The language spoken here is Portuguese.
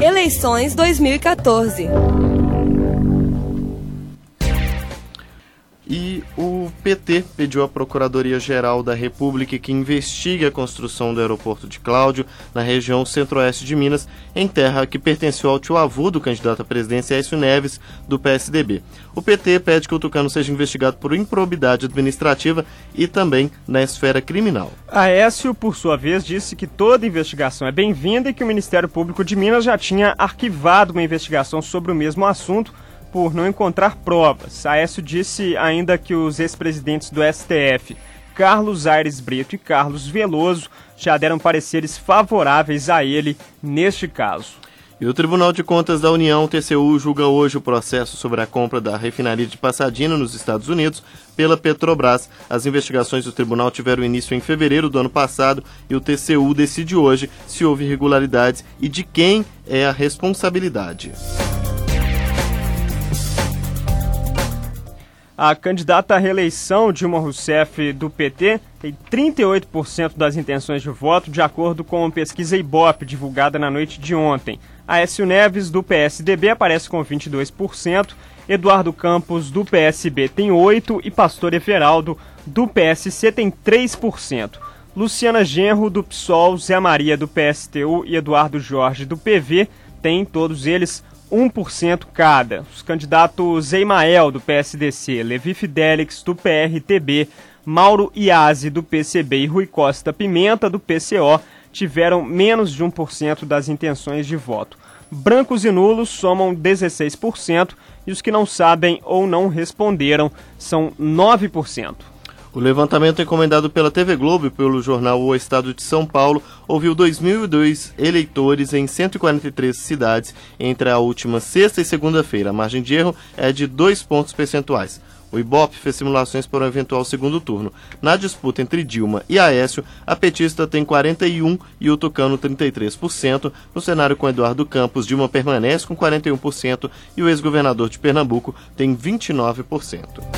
Eleições 2014. E o PT pediu à Procuradoria-Geral da República que investigue a construção do aeroporto de Cláudio, na região centro-oeste de Minas, em terra que pertenceu ao tio-avô do candidato à presidência Aécio Neves, do PSDB. O PT pede que o tucano seja investigado por improbidade administrativa e também na esfera criminal. Aécio, por sua vez, disse que toda investigação é bem-vinda e que o Ministério Público de Minas já tinha arquivado uma investigação sobre o mesmo assunto, por não encontrar provas. Aécio disse ainda que os ex-presidentes do STF, Carlos Aires Brito e Carlos Veloso, já deram pareceres favoráveis a ele neste caso. E o Tribunal de Contas da União, TCU, julga hoje o processo sobre a compra da refinaria de Pasadena, nos Estados Unidos, pela Petrobras. As investigações do tribunal tiveram início em fevereiro do ano passado e o TCU decide hoje se houve irregularidades e de quem é a responsabilidade. A candidata à reeleição, Dilma Rousseff, do PT, tem 38% das intenções de voto, de acordo com a pesquisa Ibope, divulgada na noite de ontem. Aécio Neves, do PSDB, aparece com 22%, Eduardo Campos, do PSB, tem 8% e Pastor Everaldo, do PSC, tem 3%. Luciana Genro, do PSOL, Zé Maria, do PSTU e Eduardo Jorge, do PV, têm todos eles 1% cada. Os candidatos Eimael, do PSDC, Levi Fidelix, do PRTB, Mauro Iazzi, do PCB e Rui Costa Pimenta, do PCO, tiveram menos de 1% das intenções de voto. Brancos e nulos somam 16% e os que não sabem ou não responderam são 9%. O levantamento encomendado pela TV Globo e pelo jornal O Estado de São Paulo ouviu 2.002 eleitores em 143 cidades entre a última sexta e segunda-feira. A margem de erro é de 2 pontos percentuais. O Ibope fez simulações para um eventual segundo turno. Na disputa entre Dilma e Aécio, a petista tem 41% e o tucano 33%. No cenário com Eduardo Campos, Dilma permanece com 41% e o ex-governador de Pernambuco tem 29%.